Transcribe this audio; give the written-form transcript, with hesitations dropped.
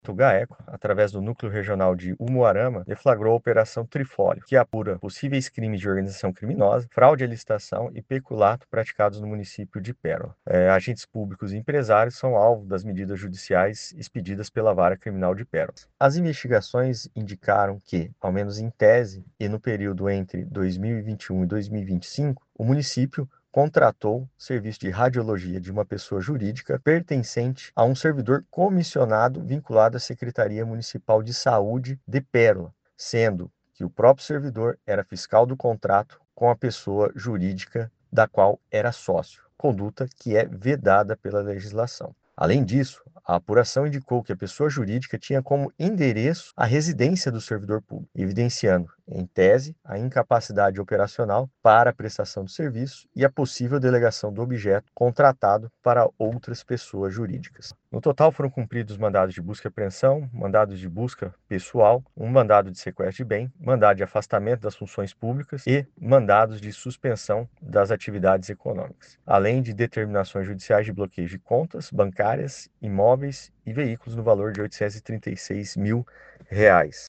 O GAECO, através do Núcleo Regional de Umuarama, deflagrou a Operação Trifólio, que apura possíveis crimes de organização criminosa, fraude à licitação e peculato praticados no município de Pérola. Agentes públicos e empresários são alvo das medidas judiciais expedidas pela Vara Criminal de Pérola. As investigações indicaram que, ao menos em tese e no período entre 2021 e 2025, o município contratou serviço de radiologia de uma pessoa jurídica pertencente a um servidor comissionado vinculado à Secretaria Municipal de Saúde de Pérola, sendo que o próprio servidor era fiscal do contrato com a pessoa jurídica da qual era sócio, conduta que é vedada pela legislação. Além disso, a apuração indicou que a pessoa jurídica tinha como endereço a residência do servidor público, evidenciando, em tese, a incapacidade operacional para a prestação do serviço e a possível delegação do objeto contratado para outras pessoas jurídicas. No total, foram cumpridos mandados de busca e apreensão, mandados de busca pessoal, um mandado de sequestro de bem, mandado de afastamento das funções públicas e mandados de suspensão das atividades econômicas, além de determinações judiciais de bloqueio de contas bancárias, imóveis e veículos no valor de R$ 836 mil.